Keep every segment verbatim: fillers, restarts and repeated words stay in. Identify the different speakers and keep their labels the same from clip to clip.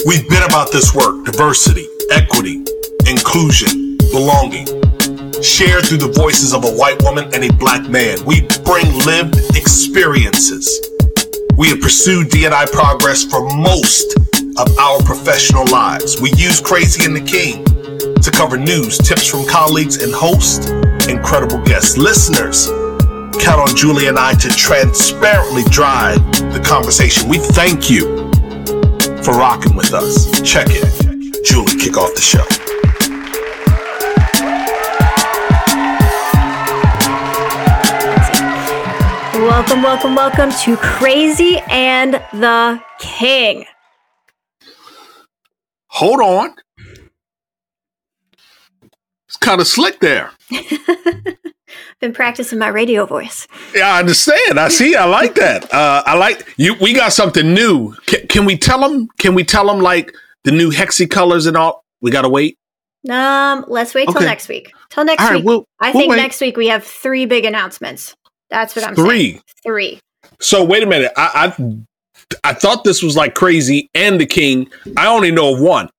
Speaker 1: We've been about this work: diversity, equity, inclusion, belonging, shared through the voices of a white woman and a black man. We bring lived experiences. We have pursued D and I progress for most of our professional lives. We use Crazy and the King to cover news, tips from colleagues, and host incredible guests. Listeners, count on Julie and I to transparently drive the conversation. We thank you for rocking with us. Check it. Julie, kick off the show.
Speaker 2: Welcome, welcome, welcome to Crazy and the King.
Speaker 3: Hold on. It's kind of slick there.
Speaker 2: Been practicing my radio voice.
Speaker 3: Yeah, I understand. I see. I like that. Uh, I like you. We got something new. Can, can we tell them? Can we tell them like the new hexy colors and all? We gotta wait.
Speaker 2: Um, let's wait till
Speaker 3: Okay.
Speaker 2: next week. Till next
Speaker 3: All right,
Speaker 2: week.
Speaker 3: we'll-
Speaker 2: I
Speaker 3: we'll
Speaker 2: think
Speaker 3: wait.
Speaker 2: next week we have three big announcements. That's what I'm
Speaker 3: Three.
Speaker 2: saying. Three.
Speaker 3: So wait a minute. I, I I thought this was like Crazy and the King. I only know of one.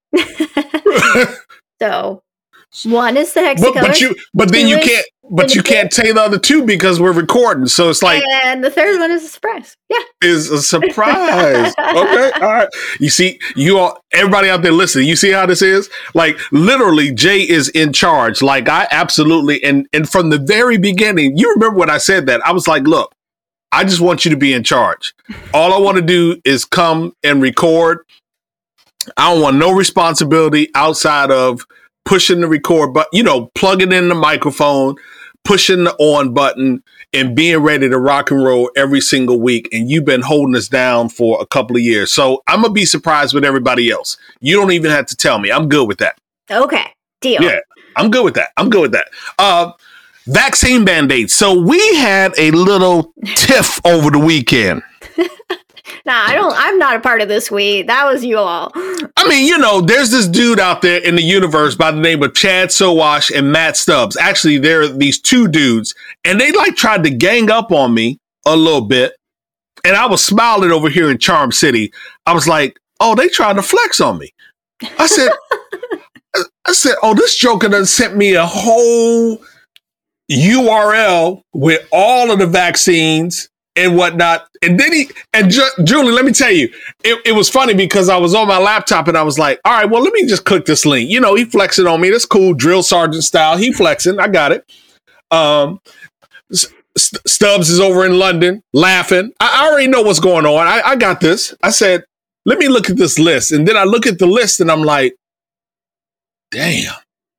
Speaker 2: So one is the hexy
Speaker 3: But,
Speaker 2: colors,
Speaker 3: but you but then
Speaker 2: Two
Speaker 3: you
Speaker 2: is
Speaker 3: can't but
Speaker 2: the
Speaker 3: you can't say the other two because we're recording. So it's like
Speaker 2: and the third one is a surprise. Yeah.
Speaker 3: is a surprise. Okay. All right. You see, you all, everybody out there listening, you see how this is? Like literally Jay is in charge. Like I absolutely, and, and from the very beginning, you remember when I said that, I was like, look, I just want you to be in charge. All I want to do is come and record. I don't want no responsibility outside of pushing the record button, you know, plugging in the microphone, pushing the on button, and being ready to rock and roll every single week. And you've been holding us down for a couple of years. So I'm going to be surprised with everybody else. You don't even have to tell me. I'm good with that.
Speaker 2: Okay. Deal.
Speaker 3: Yeah, I'm good with that. I'm good with that. Uh, vaccine band-aids. So we had a little tiff over the weekend.
Speaker 2: Nah, I don't I'm not a part of this week. That was you all.
Speaker 3: I mean, you know, there's this dude out there in the universe by the name of Chad Sowash and Matt Stubbs. Actually, there are these two dudes, and they like tried to gang up on me a little bit. And I was smiling over here in Charm City. I was like, oh, they trying to flex on me. I said, I said, oh, this joker done sent me a whole U R L with all of the vaccines and whatnot. And then he, and Ju- Julie, let me tell you, it, it was funny because I was on my laptop and I was like, all right, well, let me just click this link. You know, he flexing on me. That's cool. Drill sergeant style. He flexing. I got it. Um, S- Stubbs is over in London laughing. I, I already know what's going on. I, I got this. I said, let me look at this list. And then I look at the list and I'm like, damn.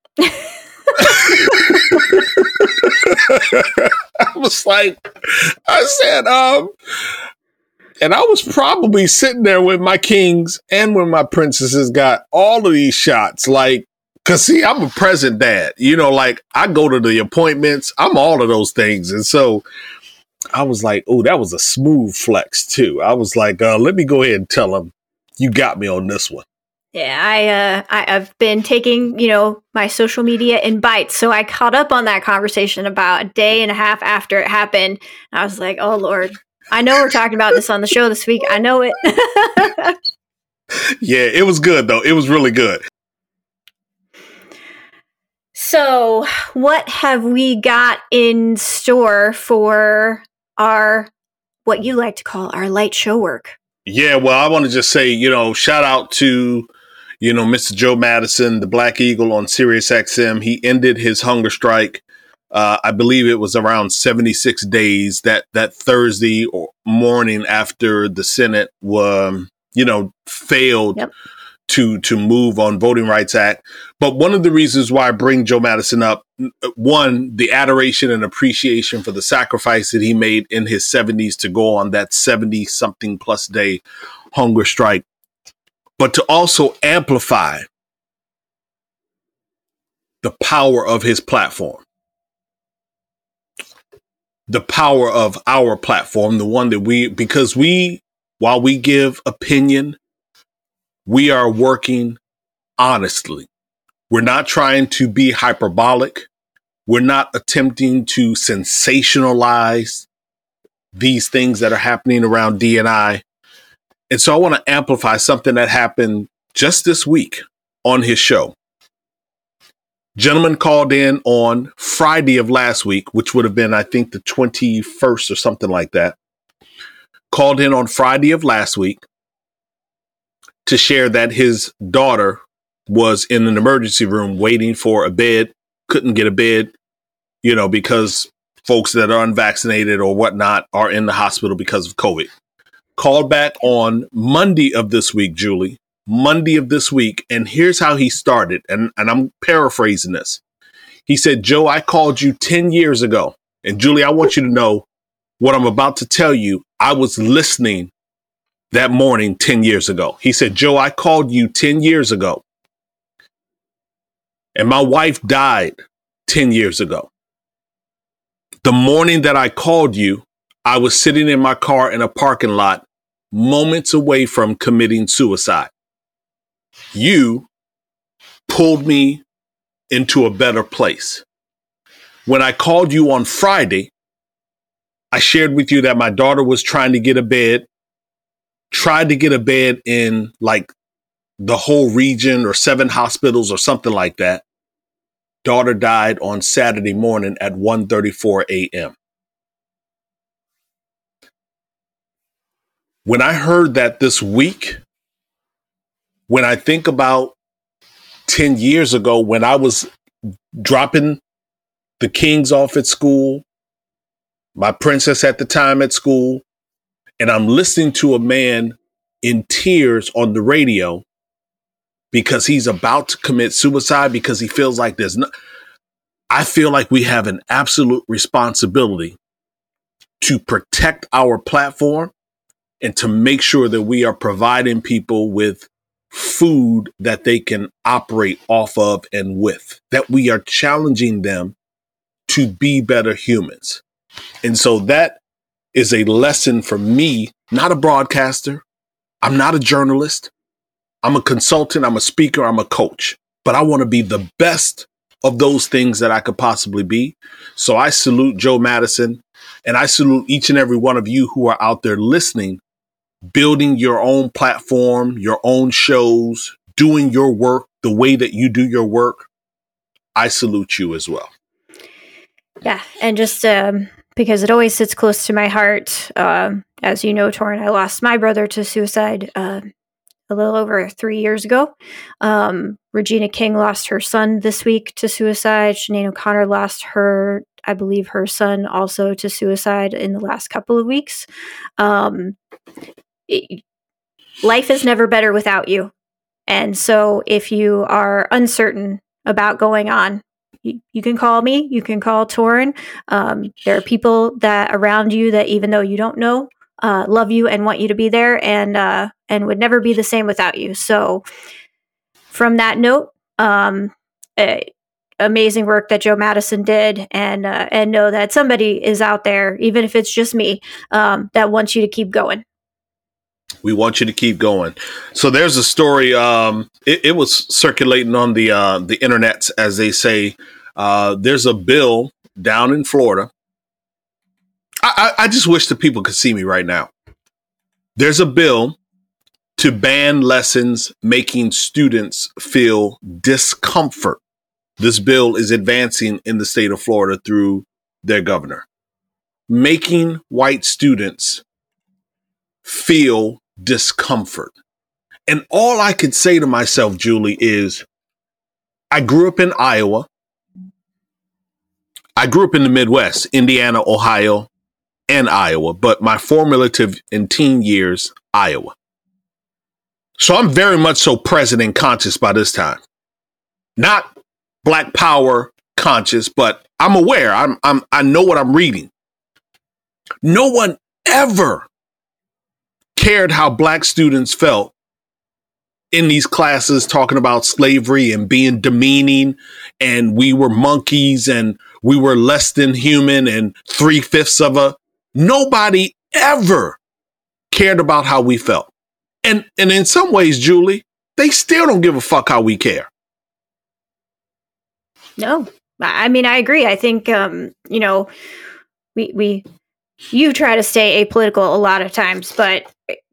Speaker 3: I was like, I said, um, and I was probably sitting there with my kings and with my princesses got all of these shots. Like, cause see, I'm a present dad, you know, like I go to the appointments, I'm all of those things. And so I was like, oh, that was a smooth flex too. I was like, uh, let me go ahead and tell him you got me on this one.
Speaker 2: Yeah, I, uh, I, I've been taking, you know, my social media in bites. So I caught up on that conversation about a day and a half after it happened. I was like, oh, Lord, I know we're talking about this on the show this week. I know it.
Speaker 3: Yeah, it was good, though. It was really good.
Speaker 2: So what have we got in store for our, what you like to call our light show work?
Speaker 3: Yeah, well, I want to just say, you know, shout out to, you know, Mister Joe Madison, the Black Eagle on Sirius X M. He ended his hunger strike. Uh, I believe it was around seventy-six days that that Thursday or morning after the Senate, um, you know, failed
Speaker 2: Yep.
Speaker 3: to to move on Voting Rights Act. But one of the reasons why I bring Joe Madison up, one, the adoration and appreciation for the sacrifice that he made in his seventies to go on that seventy something plus day hunger strike, but to also amplify the power of his platform, the power of our platform, the one that we, because we, while we give opinion, we are working honestly. We're not trying to be hyperbolic. We're not attempting to sensationalize these things that are happening around D and I. And so I want to amplify something that happened just this week on his show. Gentleman called in on Friday of last week, which would have been, I think, the twenty-first or something like that. Called in on Friday of last week to share that his daughter was in an emergency room waiting for a bed, couldn't get a bed, you know, because folks that are unvaccinated or whatnot are in the hospital because of COVID. Called back on Monday of this week, Julie, Monday of this week. And here's how he started. And, and I'm paraphrasing this. He said, Joe, I called you ten years ago. And Julie, I want you to know what I'm about to tell you. I was listening that morning ten years ago. He said, Joe, I called you ten years ago. And my wife died ten years ago. The morning that I called you, I was sitting in my car in a parking lot, moments away from committing suicide. You pulled me into a better place. When I called you on Friday, I shared with you that my daughter was trying to get a bed, tried to get a bed in like the whole region or seven hospitals or something like that. Daughter died on Saturday morning at one thirty-four a.m. When I heard that this week, when I think about ten years ago, when I was dropping the Kings off at school, my princess at the time at school, and I'm listening to a man in tears on the radio because he's about to commit suicide because he feels like there's no, I feel like we have an absolute responsibility to protect our platform and to make sure that we are providing people with food that they can operate off of and with, that we are challenging them to be better humans. And so that is a lesson for me, not a broadcaster. I'm not a journalist. I'm a consultant. I'm a speaker. I'm a coach, but I want to be the best of those things that I could possibly be. So I salute Joe Madison, and I salute each and every one of you who are out there listening, building your own platform, your own shows, doing your work the way that you do your work. I salute you as well.
Speaker 2: Yeah. And just um, because it always sits close to my heart, um, as you know, Torrin, I lost my brother to suicide uh, a little over three years ago. Um, Regina King lost her son this week to suicide. Sinead O'Connor lost her, I believe, her son also to suicide in the last couple of weeks. Um, it, life is never better without you. And so if you are uncertain about going on, you, you can call me, you can call Torrin. Um, there are people that around you that even though you don't know, uh, love you and want you to be there and, uh, and would never be the same without you. So from that note, um, uh, amazing work that Joe Madison did, and, uh, and know that somebody is out there, even if it's just me, um, that wants you to keep going.
Speaker 3: We want you to keep going. So there's a story. Um, it, it was circulating on the uh, the internet, as they say. Uh, there's a bill down in Florida. I, I, I just wish the people could see me right now. There's a bill to ban lessons making students feel discomfort. This bill is advancing in the state of Florida through their governor, making white students feel discomfort. And all I could say to myself, Julie, is I grew up in Iowa. I grew up in the Midwest, Indiana, Ohio, and Iowa, but my formative and teen years, Iowa. So I'm very much so present and conscious by this time. Not Black Power conscious, but I'm aware. I'm, I'm, I know what I'm reading. No one ever cared how Black students felt in these classes talking about slavery and being demeaning, and we were monkeys and we were less than human and three fifths of a. Nobody ever cared about how we felt. And, and in some ways, Julie, they still don't give a fuck how we care.
Speaker 2: No, I mean, I agree. I think, um, you know, we, we, you try to stay apolitical a lot of times, but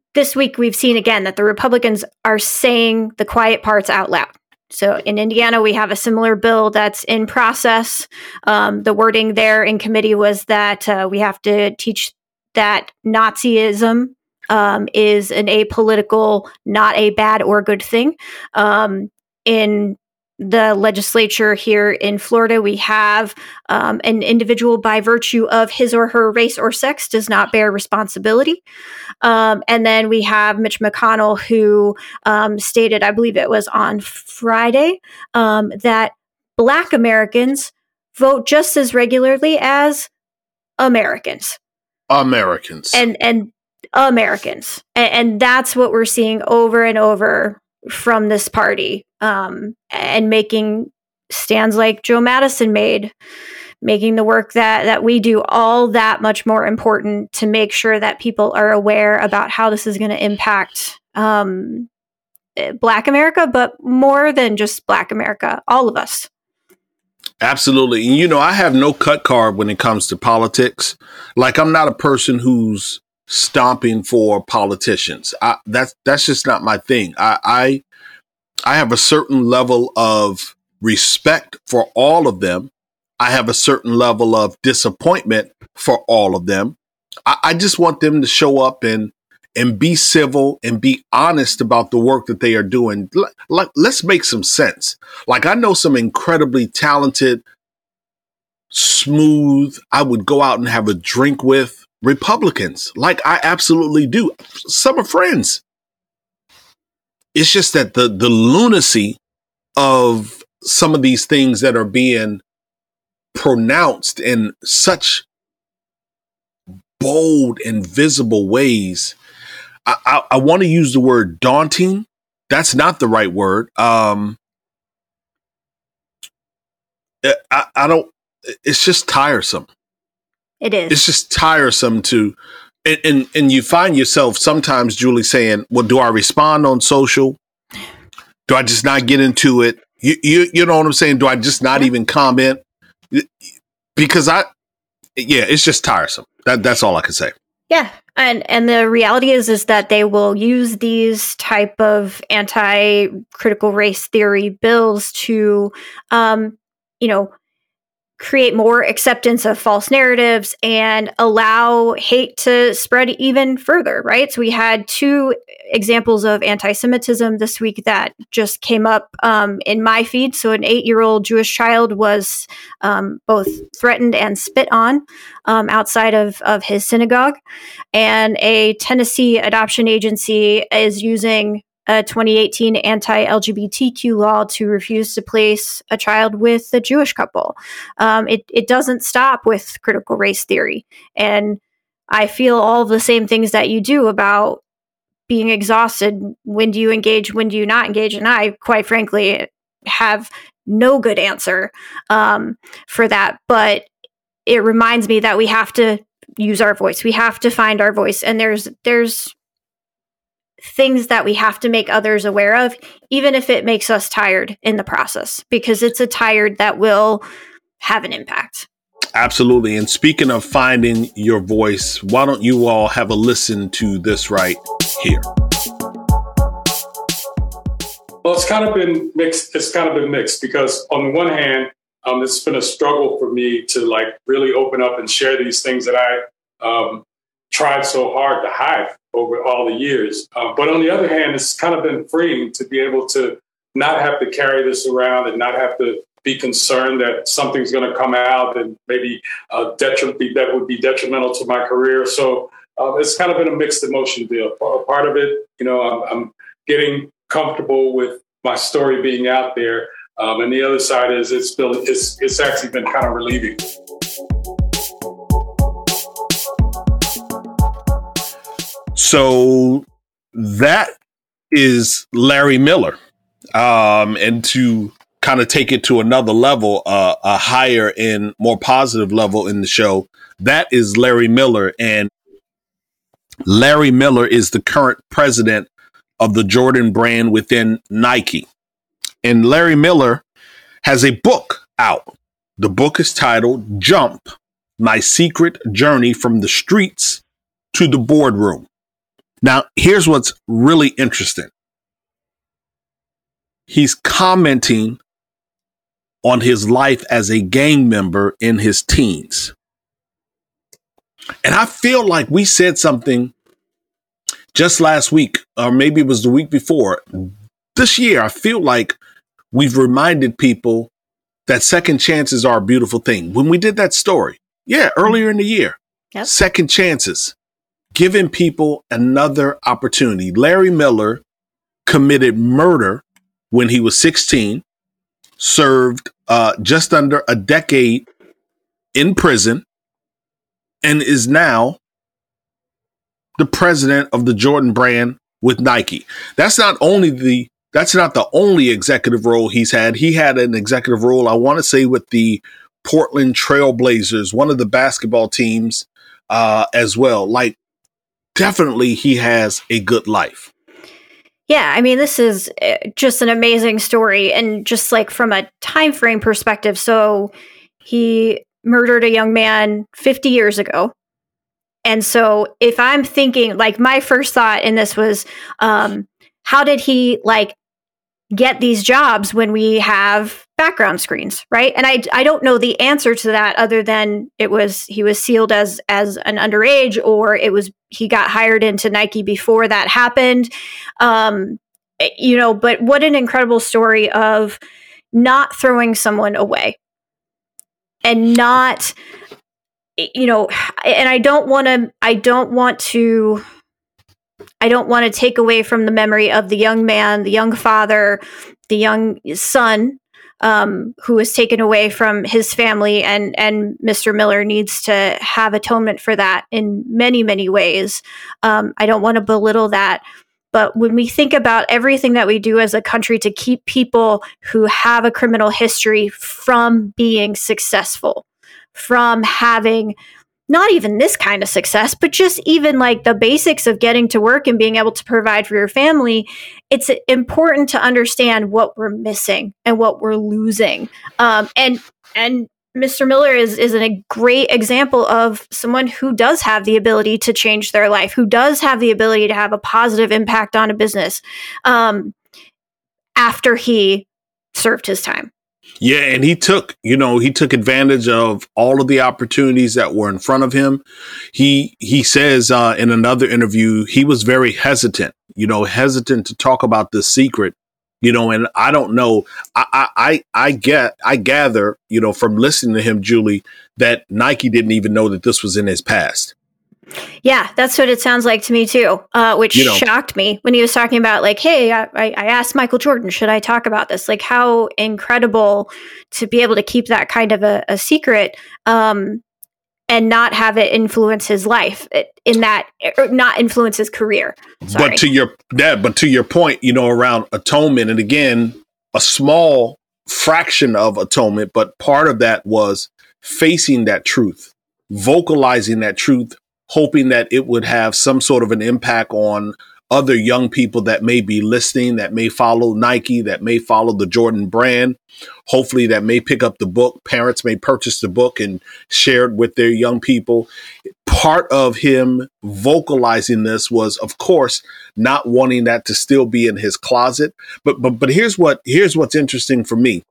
Speaker 2: this week we've seen again that the Republicans are saying the quiet parts out loud. So in Indiana, we have a similar bill that's in process. Um, the wording there in committee was that uh, we have to teach that Nazism um, is an apolitical, not a bad or good thing. Um, in the legislature here in Florida, we have um, an individual by virtue of his or her race or sex does not bear responsibility. Um, and then we have Mitch McConnell, who um, stated, I believe it was on Friday, um, that Black Americans vote just as regularly as Americans.
Speaker 3: Americans.
Speaker 2: And and Americans. And, and that's what we're seeing over and over from this party, um, and making stands like Joe Madison made, making the work that, that we do all that much more important to make sure that people are aware about how this is going to impact um, Black America, but more than just Black America, all of us.
Speaker 3: Absolutely. And, you know, I have no cut card when it comes to politics. Like, I'm not a person who's stomping for politicians. I, that's that's just not my thing. I, I I have a certain level of respect for all of them. I have a certain level of disappointment for all of them. I, I just want them to show up and and be civil and be honest about the work that they are doing. Like, let's make some sense. Like, I know some incredibly talented, smooth, I would go out and have a drink with Republicans. Like, I absolutely do. Some are friends. It's just that the the lunacy of some of these things that are being pronounced in such bold and visible ways. I, I, I want to use the word daunting. That's not the right word. Um, I, I don't, it's just tiresome.
Speaker 2: It is.
Speaker 3: It's just tiresome to, and, and, and you find yourself sometimes, Julie, saying, well, do I respond on social? Do I just not get into it? You, you, you know what I'm saying? Do I just not even comment? Because I, yeah, it's just tiresome. That that's all I can say.
Speaker 2: Yeah. And and the reality is is that they will use these type of anti-critical race theory bills to, um, you know, create more acceptance of false narratives and allow hate to spread even further, right? So we had two examples of anti-Semitism this week that just came up um, in my feed. So an eight-year-old Jewish child was um, both threatened and spit on um, outside of, of his synagogue. And a Tennessee adoption agency is using a twenty eighteen anti-L G B T Q law to refuse to place a child with a Jewish couple. Um, it, it doesn't stop with critical race theory. And I feel all the same things that you do about being exhausted. When do you engage? When do you not engage? And I, quite frankly, have no good answer um, for that. But it reminds me that we have to use our voice. We have to find our voice. And there's there's things that we have to make others aware of, even if it makes us tired in the process, because it's a tired that will have an impact.
Speaker 3: Absolutely. And speaking of finding your voice, why don't you all have a listen to this right here?
Speaker 4: Well, it's kind of been mixed. It's kind of been mixed because on the one hand, um, it's been a struggle for me to like really open up and share these things that I um, tried so hard to hide over all the years. Uh, but on the other hand, it's kind of been freeing to be able to not have to carry this around and not have to be concerned that something's going to come out and maybe uh, detri- that would be detrimental to my career. So uh, it's kind of been a mixed emotion deal. Part of it, you know, I'm, I'm getting comfortable with my story being out there. Um, and the other side is it's, still, it's, it's actually been kind of relieving.
Speaker 3: So that is Larry Miller. Um, and to kind of take it to another level, uh, a higher and more positive level in the show, that is Larry Miller. And Larry Miller is the current president of the Jordan brand within Nike. And Larry Miller has a book out. The book is titled Jump, My Secret Journey from the Streets to the Boardroom. Now, here's what's really interesting. He's commenting on his life as a gang member in his teens. And I feel like we said something just last week, or maybe it was the week before. This year, I feel like we've reminded people that second chances are a beautiful thing. When we did that story, yeah, earlier in the year, yep. Second chances, giving people another opportunity. Larry Miller committed murder when he was sixteen, served uh, just under a decade in prison, and is now the president of the Jordan brand with Nike. That's not only the that's not the only executive role he's had. He had an executive role, I want to say, with the Portland Trail Blazers, one of the basketball teams uh, as well. Like, definitely he has a good life.
Speaker 2: Yeah, I mean, this is just an amazing story, and just like from a time frame perspective. So he murdered a young man fifty years ago. And so if I'm thinking, like, my first thought in this was, um, how did he like get these jobs when we have background screens, right? And I, I don't know the answer to that, other than it was he was sealed as as an underage, or it was he got hired into Nike before that happened. Um, you know, but what an incredible story of not throwing someone away and not, you know, and I don't want to, I don't want to, I don't want to take away from the memory of the young man, the young father, the young son, um, who was taken away from his family, and, and Mister Miller needs to have atonement for that in many, many ways. Um, I don't want to belittle that. But when we think about everything that we do as a country to keep people who have a criminal history from being successful, from having not even this kind of success, but just even like the basics of getting to work and being able to provide for your family, it's important to understand what we're missing and what we're losing. Um, and and Mister Miller is is a great example of someone who does have the ability to change their life, who does have the ability to have a positive impact on a business um, after he served his time.
Speaker 3: Yeah, and he took, you know, he took advantage of all of the opportunities that were in front of him. He he says uh, in another interview, he was very hesitant, you know, hesitant to talk about this secret, you know, and I don't know. I I I get I gather, you know, from listening to him, Julie, that Nike didn't even know that this was in his past.
Speaker 2: Yeah, that's what it sounds like to me, too, uh, which you know, shocked me when he was talking about like, hey, I, I asked Michael Jordan, should I talk about this? Like, how incredible to be able to keep that kind of a, a secret um, and not have it influence his life in that, or not influence his career. Sorry.
Speaker 3: But to your that, but to your point, you know, around atonement, and again, a small fraction of atonement, but part of that was facing that truth, vocalizing that truth, hoping that it would have some sort of an impact on other young people that may be listening, that may follow Nike, that may follow the Jordan brand. Hopefully that may pick up the book. Parents may purchase the book and share it with their young people. Part of him vocalizing this was, of course, not wanting that to still be in his closet. But but but here's what here's what's interesting for me.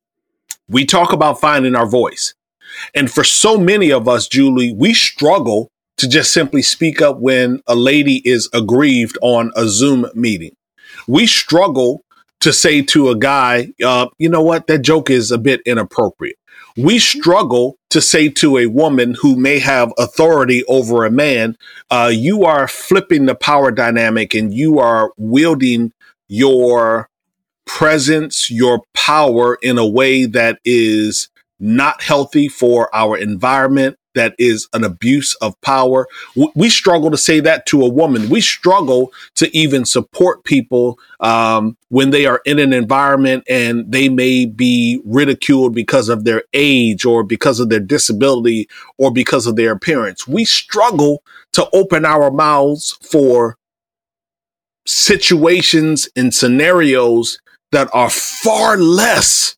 Speaker 3: We talk about finding our voice. And for so many of us, Julie, we struggle to just simply speak up when a lady is aggrieved on a Zoom meeting. We struggle to say to a guy, uh, you know what, that joke is a bit inappropriate. We struggle to say to a woman who may have authority over a man, uh, you are flipping the power dynamic and you are wielding your presence, your power in a way that is not healthy for our environment, that is an abuse of power. We struggle to say that to a woman. We struggle to even support people um, when they are in an environment and they may be ridiculed because of their age or because of their disability or because of their appearance. We struggle to open our mouths for situations and scenarios that are far less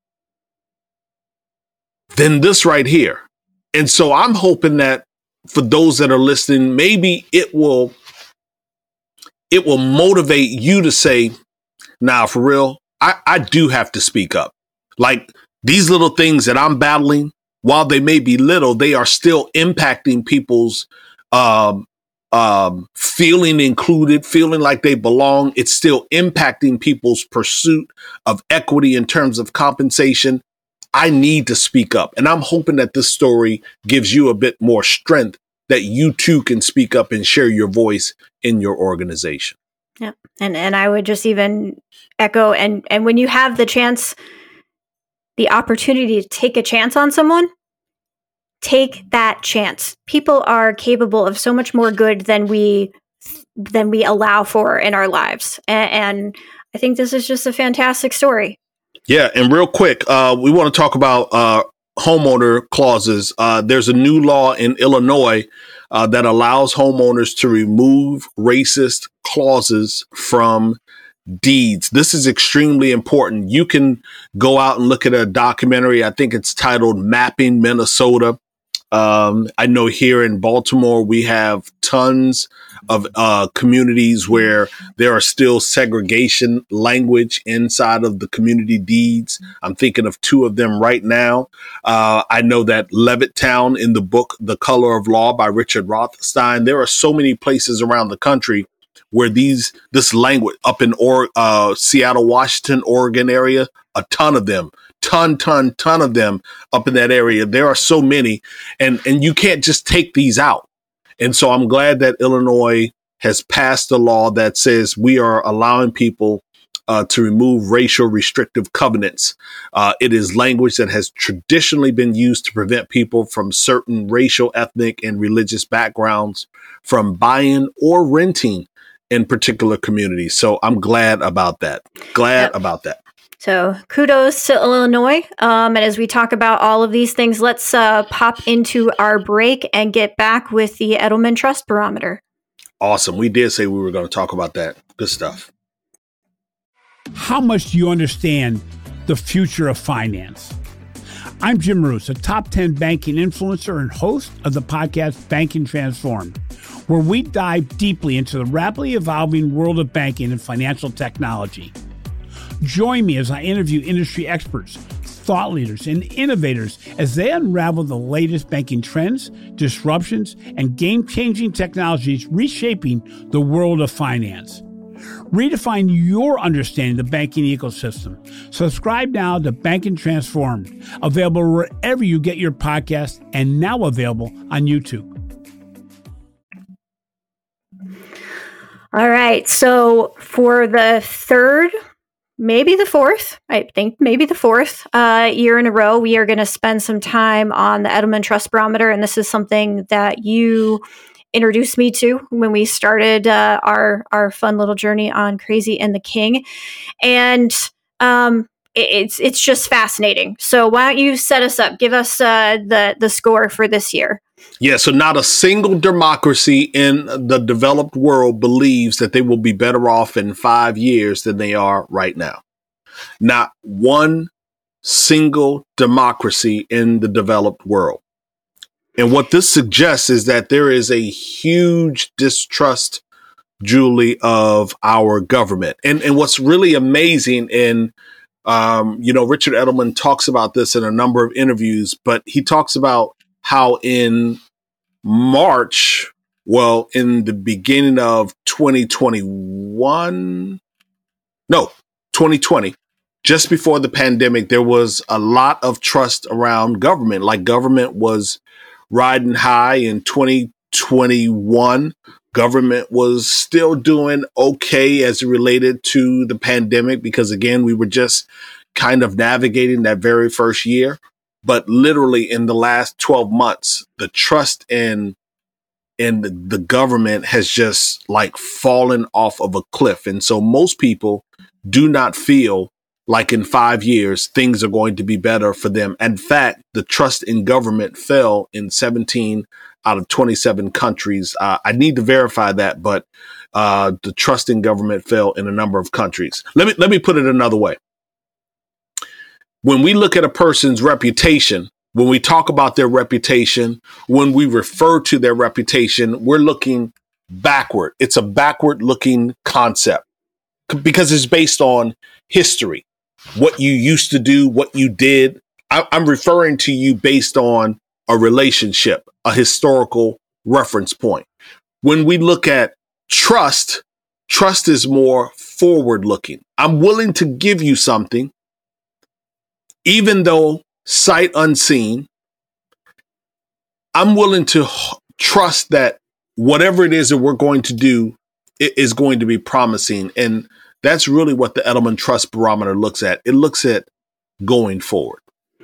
Speaker 3: than this right here. And so I'm hoping that for those that are listening, maybe it will it will motivate you to say, nah, for real, I, I do have to speak up. Like these little things that I'm battling, while they may be little, they are still impacting people's um, um, feeling included, feeling like they belong. It's still impacting people's pursuit of equity in terms of compensation. I need to speak up. And I'm hoping that this story gives you a bit more strength that you too can speak up and share your voice in your organization.
Speaker 2: Yeah. And and I would just even echo and and when you have the chance, the opportunity to take a chance on someone, take that chance. People are capable of so much more good than we than we allow for in our lives. And, and I think this is just a fantastic story.
Speaker 3: Yeah, and real quick, uh, we want to talk about uh, homeowner clauses. Uh, there's a new law in Illinois uh, that allows homeowners to remove racist clauses from deeds. This is extremely important. You can go out and look at a documentary. I think it's titled Mapping Minnesota. Um, I know here in Baltimore, we have tons of uh, communities where there are still segregation language inside of the community deeds. I'm thinking of two of them right now. Uh, I know that Levittown in the book, The Color of Law by Richard Rothstein, there are so many places around the country where these this language up in or, uh, Seattle, Washington, Oregon area, a ton of them. Ton, ton, ton of them up in that area. There are so many, and and you can't just take these out. And so I'm glad that Illinois has passed a law that says we are allowing people uh, to remove racial restrictive covenants. Uh, it is language that has traditionally been used to prevent people from certain racial, ethnic, and religious backgrounds from buying or renting in particular communities. So I'm glad about that. Glad
Speaker 2: Yep.
Speaker 3: about that.
Speaker 2: So kudos to Illinois. Um, and as we talk about all of these things, let's uh, pop into our break and get back with the Edelman Trust Barometer.
Speaker 3: Awesome. We did say we were going to talk about that. Good stuff.
Speaker 5: How much do you understand the future of finance? I'm Jim Marous, a top ten banking influencer and host of the podcast Banking Transformed, where we dive deeply into the rapidly evolving world of banking and financial technology. Join me as I interview industry experts, thought leaders, and innovators as they unravel the latest banking trends, disruptions, and game-changing technologies reshaping the world of finance. Redefine your understanding of the banking ecosystem. Subscribe now to Banking Transformed, available wherever you get your podcast and now available on YouTube.
Speaker 2: All right. So for the third, maybe the fourth, I think maybe the fourth uh, year in a row, we are going to spend some time on the Edelman Trust Barometer. And this is something that you introduced me to when we started uh, our, our fun little journey on Crazy and the King. And um, it, it's it's just fascinating. So why don't you set us up? Give us uh, the, the score for this year.
Speaker 3: Yeah, so not a single democracy in the developed world believes that they will be better off in five years than they are right now. Not one single democracy in the developed world. And what this suggests is that there is a huge distrust, Julie, of our government. And and what's really amazing, and um, you know, Richard Edelman talks about this in a number of interviews, but he talks about how in March, well, in the beginning of twenty twenty-one, no, twenty twenty, just before the pandemic, there was a lot of trust around government. Like government was riding high in twenty twenty-one. Government was still doing okay as it related to the pandemic because, again, we were just kind of navigating that very first year. But literally in the last twelve months, the trust in in the, the government has just like fallen off of a cliff. And so most people do not feel like in five years, things are going to be better for them. In fact, the trust in government fell in seventeen out of twenty-seven countries. Uh, I need to verify that, but uh, the trust in government fell in a number of countries. Let me let me put it another way. When we look at a person's reputation, when we talk about their reputation, when we refer to their reputation, we're looking backward. It's a backward looking concept because it's based on history, what you used to do, what you did. I, I'm referring to you based on a relationship, a historical reference point. When we look at trust, trust is more forward looking. I'm willing to give you something, even though sight unseen. I'm willing to h- trust that whatever it is that we're going to do, it is going to be promising. And that's really what the Edelman Trust Barometer looks at. It looks at going forward.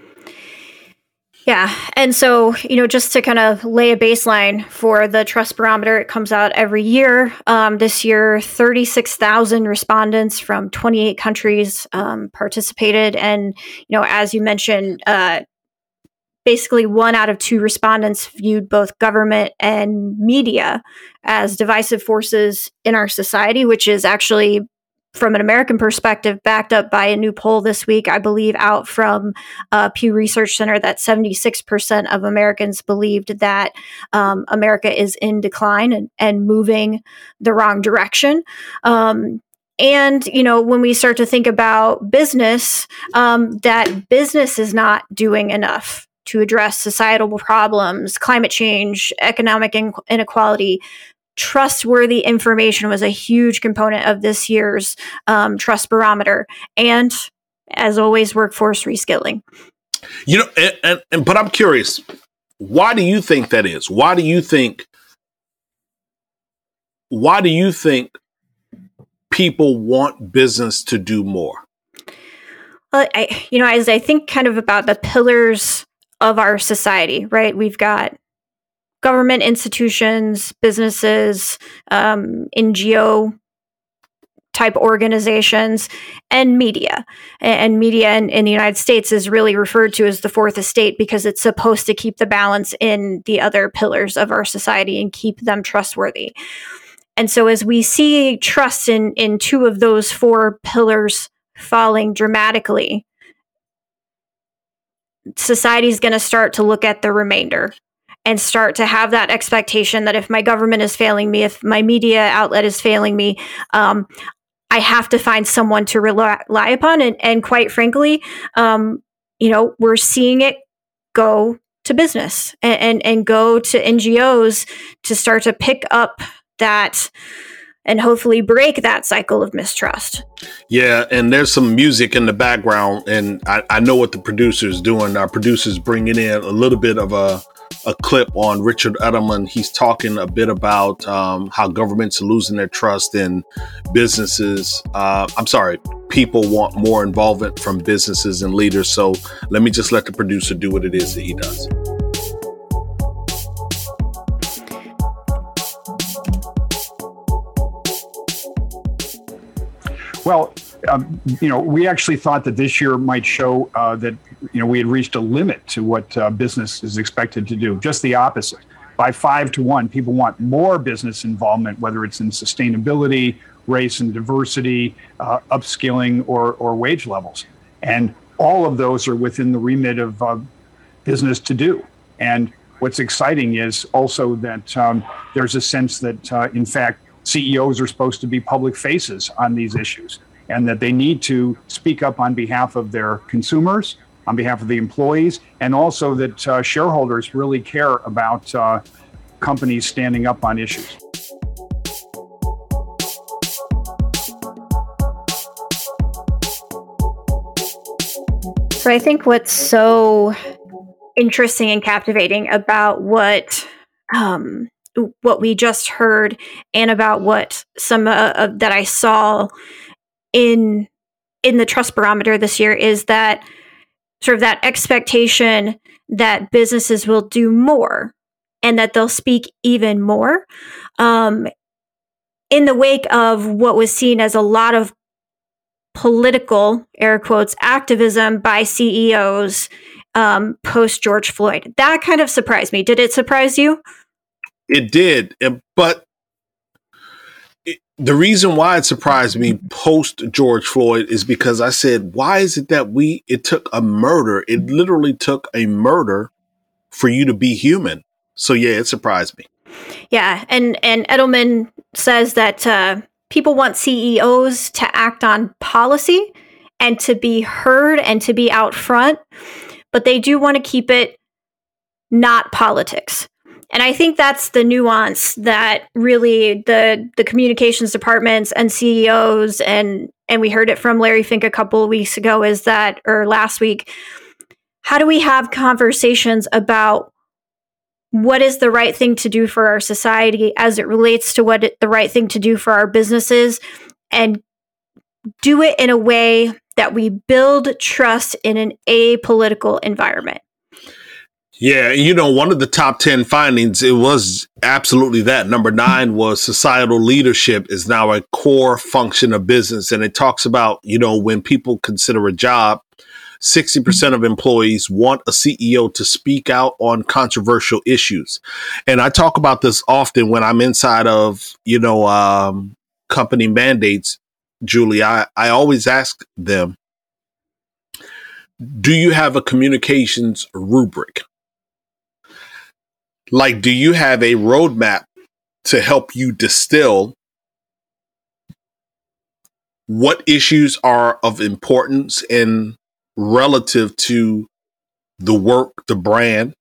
Speaker 2: Yeah. And so, you know, just to kind of lay a baseline for the Trust Barometer, it comes out every year. Um, this year, thirty-six thousand respondents from twenty-eight countries um, participated. And, you know, as you mentioned, uh, basically one out of two respondents viewed both government and media as divisive forces in our society, which is actually, from an American perspective, backed up by a new poll this week, I believe, out from uh, Pew Research Center, that seventy-six percent of Americans believed that um, America is in decline and, and moving the wrong direction. Um, and, you know, when we start to think about business, um, that business is not doing enough to address societal problems, climate change, economic in- inequality. Trustworthy information was a huge component of this year's um, Trust Barometer. And as always, workforce reskilling.
Speaker 3: You know, and, and, and but I'm curious, why do you think that is? Why do you think, why do you think people want business to do more?
Speaker 2: Well, I, you know, as I think kind of about the pillars of our society, right? We've got government institutions, businesses, um, N G O type organizations, and media. And media in, in the United States is really referred to as the fourth estate because it's supposed to keep the balance in the other pillars of our society and keep them trustworthy. And so as we see trust in, in two of those four pillars falling dramatically, society is going to start to look at the remainder and start to have that expectation that if my government is failing me, if my media outlet is failing me, um, I have to find someone to rely, rely upon. And, and quite frankly, um, you know, we're seeing it go to business and, and, and go to N G Os to start to pick up that and hopefully break that cycle of mistrust.
Speaker 3: Yeah, and there's some music in the background, and I, I know what the producer's doing. Our producer's bringing in a little bit of a, a clip on Richard Edelman. He's talking a bit about um, how governments are losing their trust in businesses. Uh, I'm sorry, people want more involvement from businesses and leaders. So let me just let the producer do what it is that he does.
Speaker 6: Well, um, you know, we actually thought that this year might show uh, that, you know, we had reached a limit to what uh, business is expected to do. Just the opposite. By five to one, people want more business involvement, whether it's in sustainability, race and diversity, uh, upskilling, or, or wage levels. And all of those are within the remit of uh, business to do. And what's exciting is also that um, there's a sense that, uh, in fact, C E Os are supposed to be public faces on these issues, and that they need to speak up on behalf of their consumers, on behalf of the employees, and also that uh, shareholders really care about uh, companies standing up on issues.
Speaker 2: So I think what's so interesting and captivating about what um, what we just heard and about what some uh, uh, that I saw in in the Trust Barometer this year is that sort of that expectation that businesses will do more and that they'll speak even more um, in the wake of what was seen as a lot of political, air quotes, activism by C E Os um, post George Floyd. That kind of surprised me. Did it surprise you?
Speaker 3: It did, but it, the reason why it surprised me post George Floyd is because I said, why is it that we, it took a murder. It literally took a murder for you to be human. So yeah, it surprised me.
Speaker 2: Yeah, and and Edelman says that uh, people want C E Os to act on policy and to be heard and to be out front, but they do want to keep it not politics. And I think that's the nuance that really the the communications departments and C E Os and and we heard it from Larry Fink a couple of weeks ago is that or last week. How do we have conversations about what is the right thing to do for our society as it relates to what it, the right thing to do for our businesses, and do it in a way that we build trust in an apolitical environment?
Speaker 3: Yeah, you know, one of the top ten findings, it was absolutely that. Number nine was societal leadership is now a core function of business. And it talks about, you know, when people consider a job, sixty percent of employees want a C E O to speak out on controversial issues. And I talk about this often when I'm inside of, you know, um, company mandates, Julie. I, I always ask them, do you have a communications rubric? Like, do you have a roadmap to help you distill what issues are of importance and relative to the work, the brand?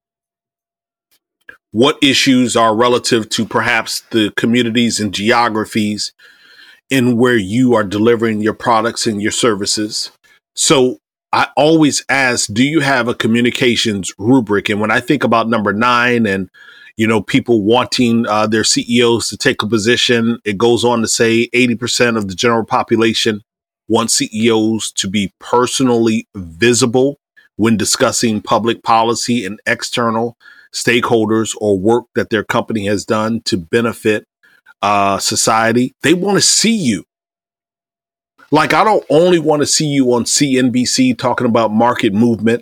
Speaker 3: What issues are relative to perhaps the communities and geographies in where you are delivering your products and your services? So I always ask, do you have a communications rubric? And when I think about number nine and, you know, people wanting uh, their C E Os to take a position, it goes on to say eighty percent of the general population want C E Os to be personally visible when discussing public policy and external stakeholders or work that their company has done to benefit uh, society. They want to see you. Like, I don't only want to see you on C N B C talking about market movement.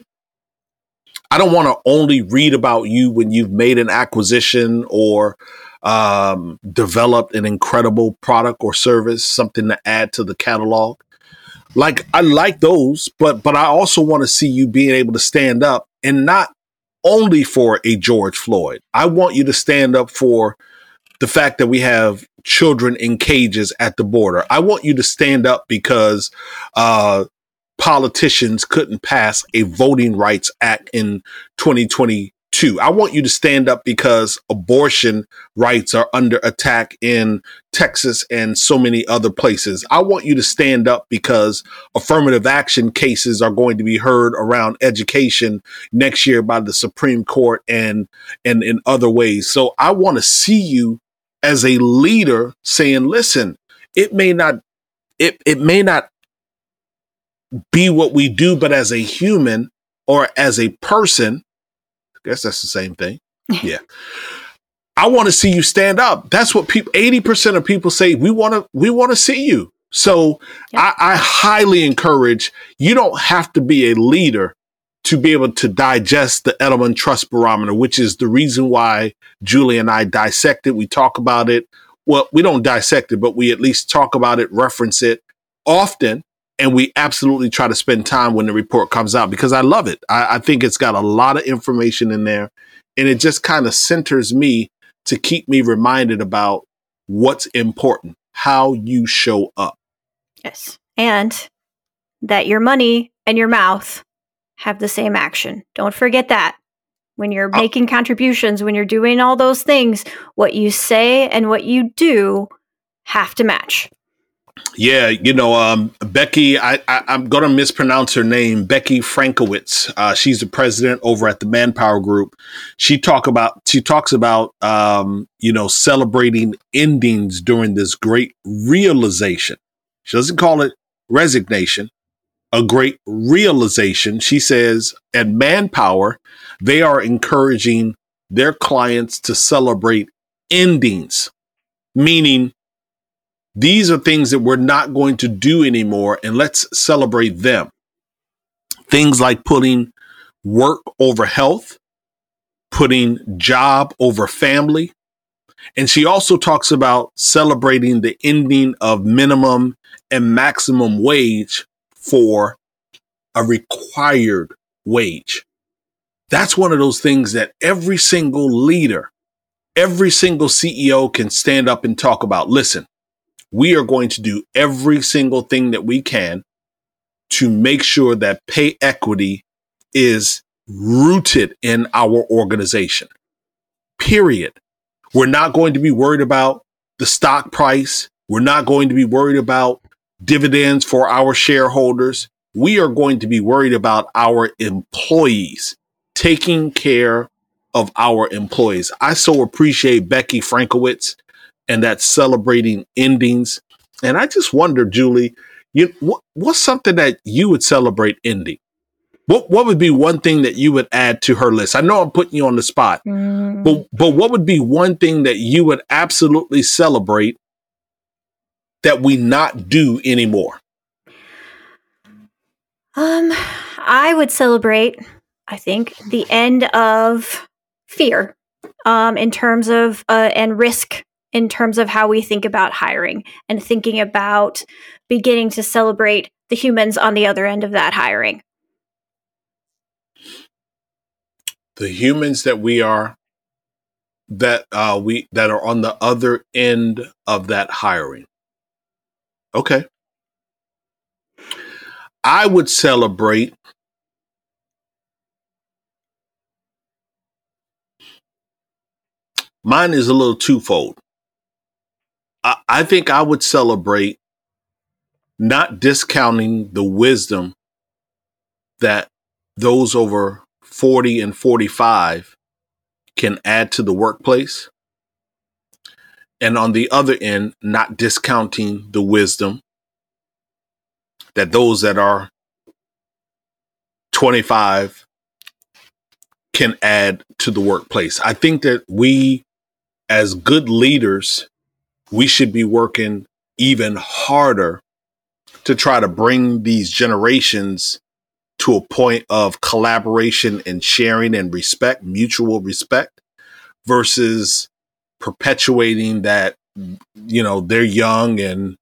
Speaker 3: I don't want to only read about you when you've made an acquisition or um, developed an incredible product or service, something to add to the catalog. Like, I like those, but but I also want to see you being able to stand up, and not only for a George Floyd. I want you to stand up for the fact that we have children in cages at the border. I want you to stand up because uh, politicians couldn't pass a voting rights act in twenty twenty-two. I want you to stand up because abortion rights are under attack in Texas and so many other places. I want you to stand up because affirmative action cases are going to be heard around education next year by the Supreme Court and, and in other ways. So I want to see you as a leader saying, listen, it may not, it, it may not be what we do, but as a human or as a person, I guess that's the same thing. Yeah. I want to see you stand up. That's what people, eighty percent of people say, we want to, we want to see you. So yep. I, I highly encourage, you don't have to be a leader to be able to digest the Edelman Trust Barometer, which is the reason why Julie and I dissect it. We talk about it. Well, we don't dissect it, but we at least talk about it, reference it often. And we absolutely try to spend time when the report comes out because I love it. I, I think it's got a lot of information in there, and it just kind of centers me to keep me reminded about what's important, how you show up.
Speaker 2: Yes. And that your money and your mouth have the same action. Don't forget that. When you're oh. making contributions, when you're doing all those things, what you say and what you do have to match.
Speaker 3: Yeah, you know, um, Becky, I, I, I'm going to mispronounce her name, Becky Frankowitz. Uh, she's the president over at the Manpower Group. She talk about she talks about, um, you know, celebrating endings during this great realization. She doesn't call it resignation, a great realization. She says at Manpower, they are encouraging their clients to celebrate endings, meaning these are things that we're not going to do anymore, and let's celebrate them. Things like putting work over health, putting job over family. And she also talks about celebrating the ending of minimum and maximum wage for a required wage. That's one of those things that every single leader every single C E O can stand up and talk about, listen, we are going to do every single thing that we can to make sure that pay equity is rooted in our organization. Period. We're not going to be worried about the stock price. We're not going to be worried about dividends for our shareholders. We are going to be worried about our employees, taking care of our employees. I so appreciate Becky Frankowitz and that celebrating endings. And I just wonder, Julie, you, what, what's something that you would celebrate ending? What what would be one thing that you would add to her list? I know I'm putting you on the spot, mm. but but what would be one thing that you would absolutely celebrate that we not do anymore?
Speaker 2: Um, I would celebrate, I think, the end of fear, um, in terms of uh, and risk in terms of how we think about hiring, and thinking about beginning to celebrate the humans on the other end of that hiring.
Speaker 3: The humans that we are, that uh, we that are on the other end of that hiring. Okay. I would celebrate mine is a little twofold. I, I think I would celebrate not discounting the wisdom that those over forty and forty-five can add to the workplace. And on the other end, not discounting the wisdom that those that are twenty-five can add to the workplace. I think that we, as good leaders, we should be working even harder to try to bring these generations to a point of collaboration and sharing and respect, mutual respect, versus perpetuating that, you know, they're young and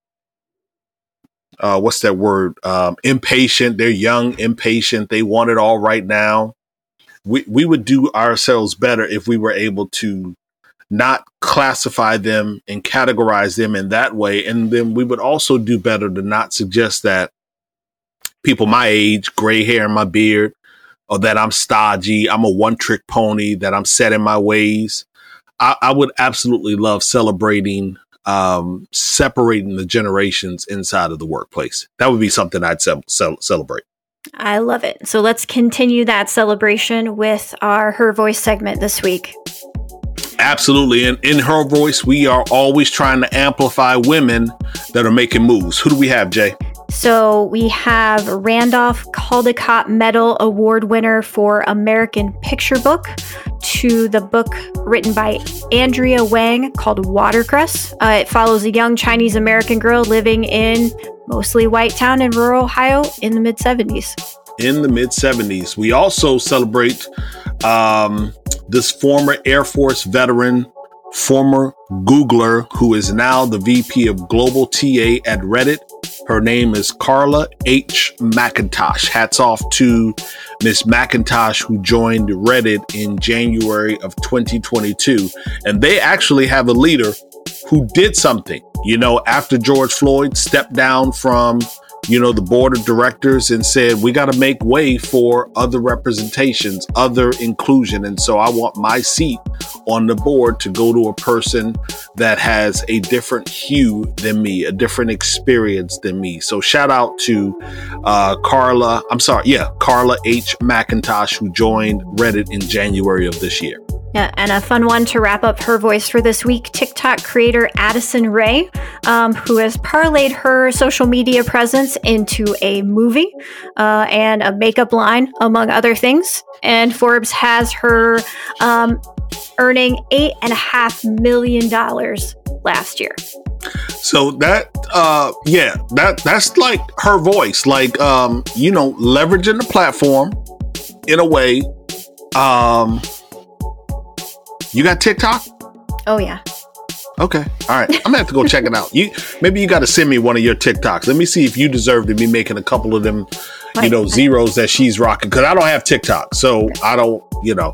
Speaker 3: uh, what's that word? Um, impatient. They're young, impatient. They want it all right now. We we would do ourselves better if we were able to not classify them and categorize them in that way. And then we would also do better to not suggest that people my age, gray hair in my beard, or that I'm stodgy, I'm a one-trick pony, that I'm set in my ways. I, I would absolutely love celebrating, um, separating the generations inside of the workplace. That would be something I'd ce- ce- celebrate.
Speaker 2: I love it. So let's continue that celebration with our Her Voice segment this week.
Speaker 3: Absolutely. And in Her Voice, we are always trying to amplify women that are making moves. Who do we have, Jay?
Speaker 2: So we have Randolph Caldecott Medal Award winner for American Picture Book, to the book written by Andrea Wang called Watercress. Uh, it follows a young Chinese American girl living in mostly white town in rural Ohio in the mid seventies.
Speaker 3: In the mid seventies. We also celebrate um, this former Air Force veteran, former Googler, who is now the V P of Global T A at Reddit. Her name is Carla H. McIntosh. Hats off to Miss McIntosh, who joined Reddit in January of twenty twenty-two. And they actually have a leader who did something, you know, after George Floyd stepped down from, you know, the board of directors and said, we got to make way for other representations, other inclusion. And so I want my seat on the board to go to a person that has a different hue than me, a different experience than me. So shout out to uh, Carla. I'm sorry. Yeah. Carla H. McIntosh, who joined Reddit in January of this year.
Speaker 2: Yeah, and a fun one to wrap up Her Voice for this week, TikTok creator Addison Rae, um, who has parlayed her social media presence into a movie uh, and a makeup line, among other things. And Forbes has her um, earning eight and a half million dollars last year.
Speaker 3: So that, uh, yeah, that that's like her voice, like, um, you know, leveraging the platform in a way. Um, You got TikTok?
Speaker 2: Oh, yeah.
Speaker 3: Okay. All right. I'm going to have to go check it out. You Maybe you got to send me one of your TikToks. Let me see if you deserve to be making a couple of them, you know, zeros that she's rocking. Because I don't have TikTok. So I don't, you know,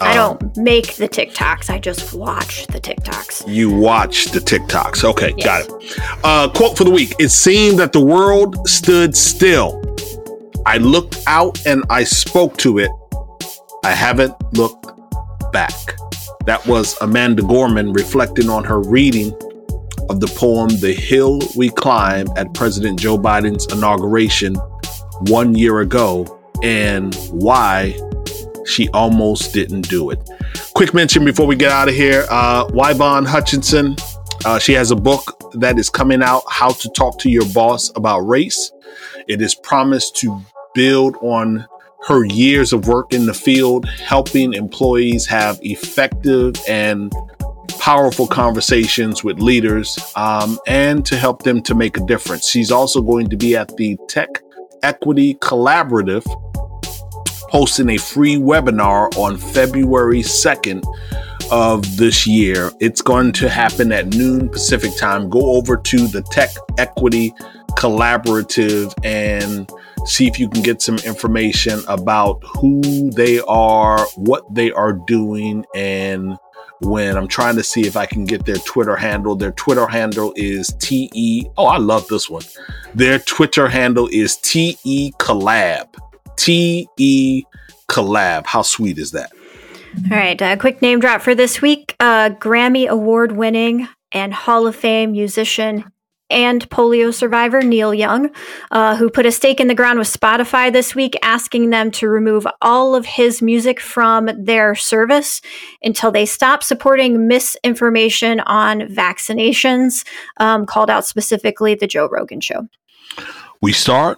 Speaker 2: I don't make the TikToks. I just watch the TikToks.
Speaker 3: You watch the TikToks. Okay,
Speaker 2: Yes.
Speaker 3: got it. Uh, quote for the week. It seemed that the world stood still. I looked out and I spoke to it. I haven't looked back. That was Amanda Gorman reflecting on her reading of the poem The Hill We Climb at President Joe Biden's inauguration one year ago, and why she almost didn't do it. Quick mention before we get out of here, uh, Yvonne Hutchinson, uh, she has a book that is coming out, How to Talk to Your Boss About Race. It is promised to build on her years of work in the field, helping employees have effective and powerful conversations with leaders, um, and to help them to make a difference. She's also going to be at the Tech Equity Collaborative, hosting a free webinar on February second of this year. It's going to happen at noon Pacific time. Go over to the Tech Equity Collaborative and see if you can get some information about who they are, what they are doing, and when. I'm trying to see if I can get their Twitter handle. Their Twitter handle is T E. Oh, I love this one. Their Twitter handle is T E Collab. T E Collab. How sweet is that?
Speaker 2: All right, a quick name drop for this week. Uh, Grammy Award winning and Hall of Fame musician and polio survivor Neil Young, uh, who put a stake in the ground with Spotify this week, asking them to remove all of his music from their service until they stop supporting misinformation on vaccinations, um, called out specifically The Joe Rogan Show.
Speaker 3: We start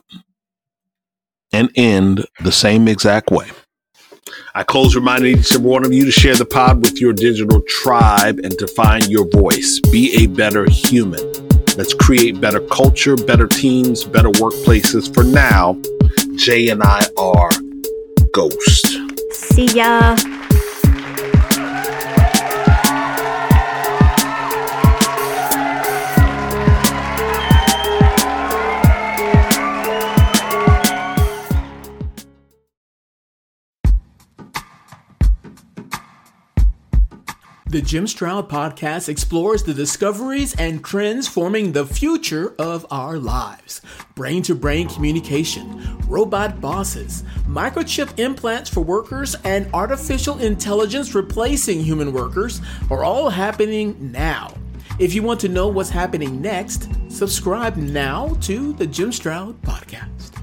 Speaker 3: and end the same exact way. I close reminding each and one of you to share the pod with your digital tribe and to find your voice. Be a better human. Let's create better culture, better teams, better workplaces. For now, Jay and I are Ghost.
Speaker 2: See ya.
Speaker 7: The Jim Stroud Podcast explores the discoveries and trends forming the future of our lives. Brain-to-brain communication, robot bosses, microchip implants for workers, and artificial intelligence replacing human workers are all happening now. If you want to know what's happening next, subscribe now to the Jim Stroud Podcast.